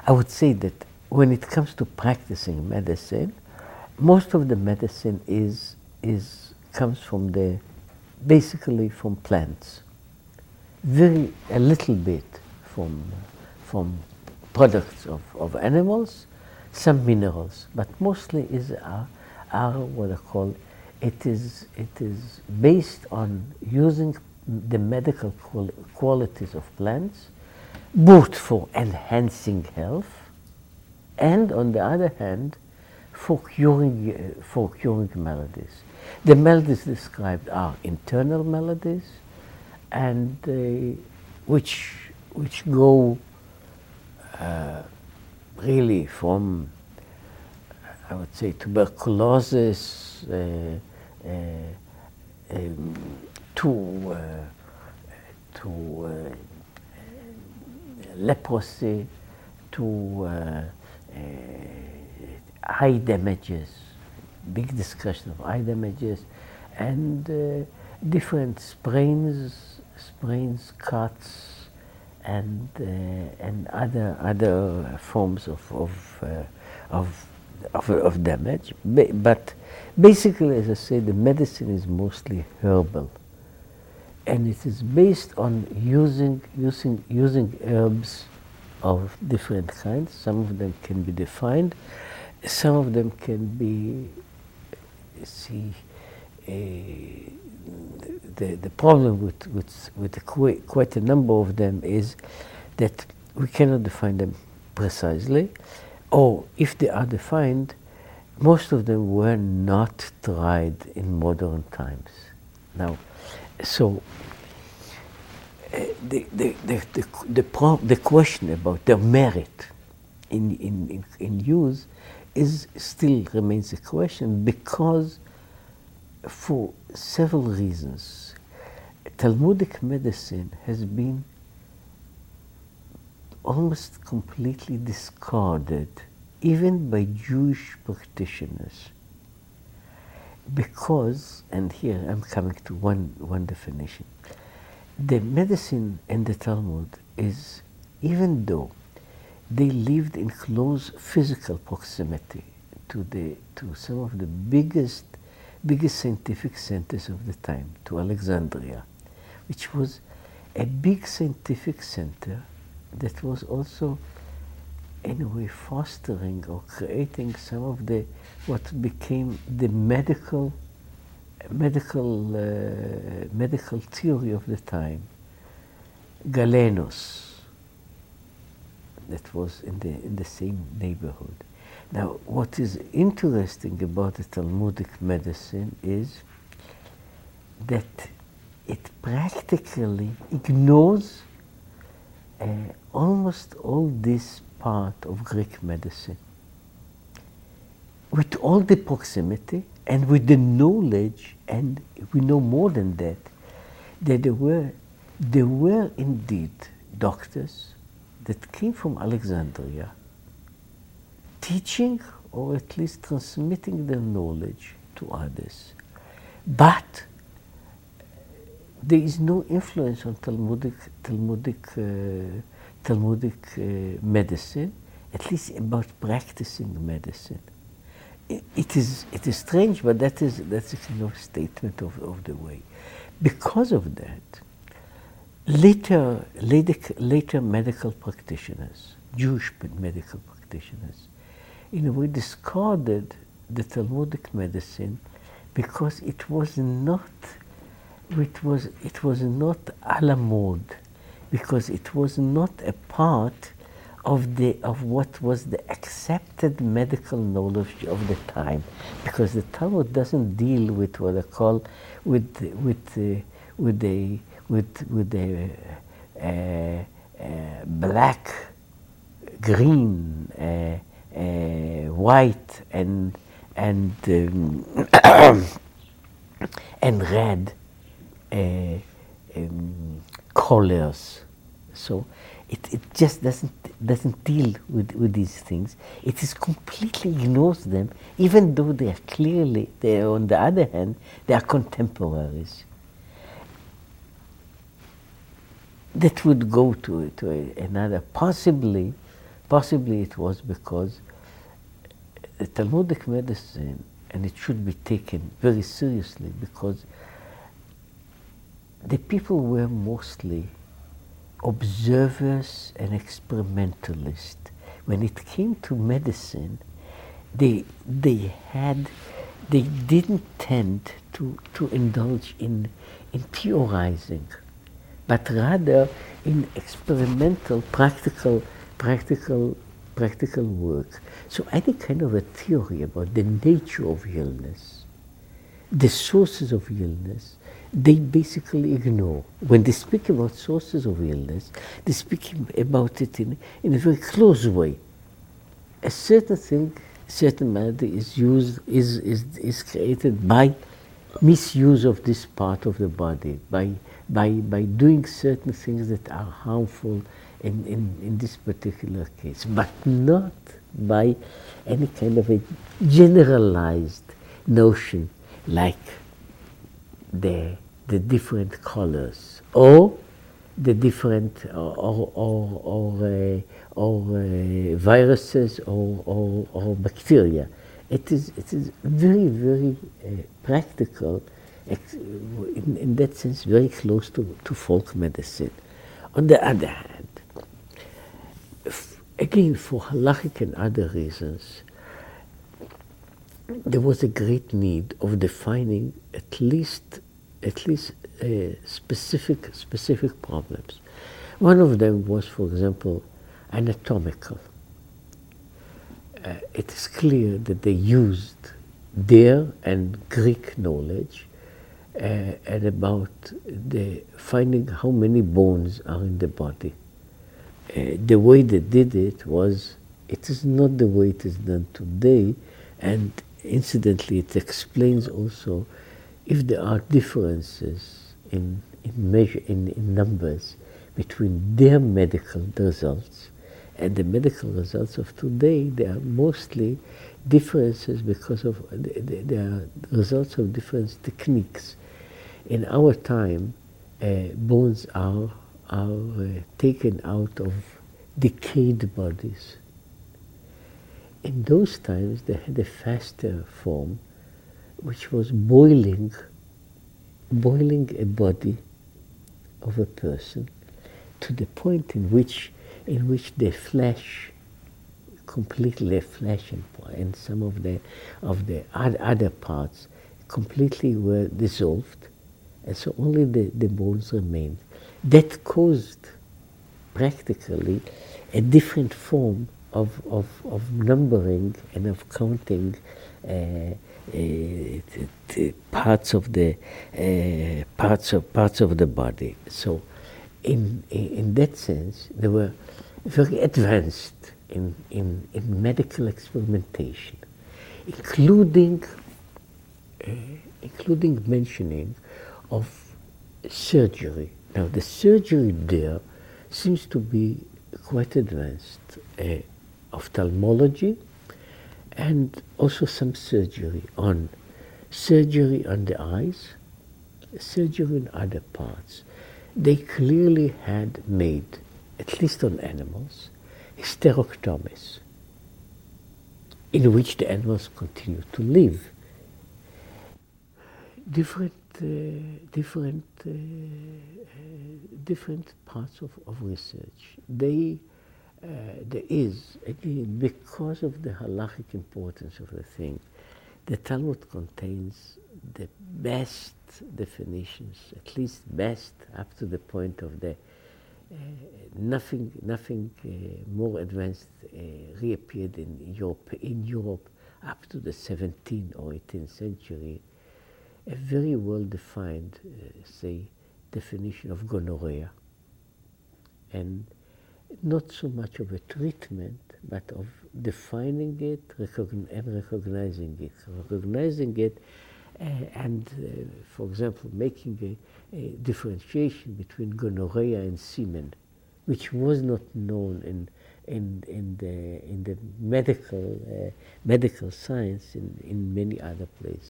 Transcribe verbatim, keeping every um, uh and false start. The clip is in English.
I would say that when it comes to practicing medicine, most of the medicine is is comes from the basically from plants. Very a little bit from from products of, of animals, some minerals, but mostly is are, are what I call it is it is based on using the medical quali qualities of plants, both for enhancing health and on the other hand for curing uh, for curing maladies. The maladies described are internal maladies, and uh, which which go uh, really from, I would say, tuberculosis uh, uh, um, to uh, to uh, leprosy, to uh, uh, eye damages, big discussion of eye damages, and uh, different sprains, sprains, cuts, and uh, and other other forms of of uh, of, of of damage. But basically, as I say, the medicine is mostly herbal, and it is based on using using using herbs of different kinds. Some of them can be defined. Some of them can be, see, uh, the, the problem with, with, with quite, quite a number of them is that we cannot define them precisely, or if they are defined, most of them were not tried in modern times. Now, so uh, the, the, the, the, the, pro the question about their merit in, in, in, in use is still remains a question, because for several reasons, Talmudic medicine has been almost completely discarded, even by Jewish practitioners. Because, and here I'm coming to one, one definition, the medicine in the Talmud is, even though they lived in close physical proximity to the to some of the biggest biggest scientific centers of the time, to Alexandria, which was a big scientific center that was also in a way fostering or creating some of the what became the medical medical uh, medical theory of the time. Galenos, that was in the in the same neighborhood. Now, what is interesting about the Talmudic medicine is that it practically ignores uh, almost all this part of Greek medicine, with all the proximity and with the knowledge, and we know more than that, that there were there were indeed doctors that came from Alexandria, teaching or at least transmitting their knowledge to others. But there is no influence on Talmudic, Talmudic, uh, Talmudic uh, medicine, at least about practicing medicine. It, it is it is strange, but that is that's a kind of statement of, of the way. Because of that, later later later medical practitioners, Jewish medical practitioners, in a way discarded the Talmudic medicine because it was not it was it was not a la mode, because it was not a part of the of what was the accepted medical knowledge of the time, because the Talmud doesn't deal with what I call with with uh, with the with with the uh, uh, black, green, uh, uh, white, and and um, and red uh, um, colors. So it, it just doesn't doesn't deal with, with these things. It is completely ignores them, even though they are clearly, they are, on the other hand, they are contemporaries. That would go to, to a, another, possibly possibly it was because the Talmudic medicine, and it should be taken very seriously, because the people were mostly observers and experimentalists. When it came to medicine, they they had they didn't tend to to indulge in in theorizing, but rather in experimental, practical, practical, practical work. So any kind of a theory about the nature of illness, the sources of illness, they basically ignore. When they speak about sources of illness, they speak about it in, in a very close way. A certain thing, certain malady is used, is, is, is created by misuse of this part of the body, by, by, by doing certain things that are harmful in, in, in this particular case, but not by any kind of a generalized notion like the, the different colors, or the different, or, or, or, or, uh, or uh, viruses, or, or, or bacteria. It is, it is very, very uh, practical, in, in that sense, very close to, to folk medicine. On the other hand, f again, for halachic and other reasons, there was a great need of defining at least, at least uh, specific, specific problems. One of them was, for example, anatomical. Uh, it is clear that they used their and Greek knowledge uh, and about the finding how many bones are in the body. Uh, the way they did it was, it is not the way it is done today, and incidentally it explains also if there are differences in, in, measure, in, in numbers between their medical results and the medical results of today. They are mostly differences because of, they, they are results of different techniques. In our time, uh, bones are, are uh, taken out of decayed bodies. In those times, they had a faster form, which was boiling, boiling a body of a person to the point in which in which the flesh, completely the flesh and, and some of the, of the other parts completely were dissolved, and so only the, the bones remained. That caused practically a different form of, of, of numbering and of counting uh, uh, the, the parts of the uh, parts of parts of the body. So, in in that sense, they were very advanced in in, in medical experimentation, including uh, including mentioning of surgery. Now, the surgery there seems to be quite advanced, uh, ophthalmology, and also some surgery on surgery on the eyes, surgery in other parts. They clearly had made, at least on animals, hysterectomies, in which the animals continue to live. Different, uh, different, uh, uh, different parts of, of research. They, uh, there is, again, because of the halachic importance of the thing, the Talmud contains the best definitions, at least best up to the point of the uh, nothing, nothing uh, more advanced uh, reappeared in Europe, in Europe up to the seventeenth or eighteenth century. A very well-defined, uh, say, definition of gonorrhea, and not so much of a treatment, but of defining it recogn and recognizing it. Recognizing it uh, and, uh, for example, making a, a differentiation between gonorrhea and semen, which was not known in, in, in, the, in the medical, uh, medical science in, in many other places.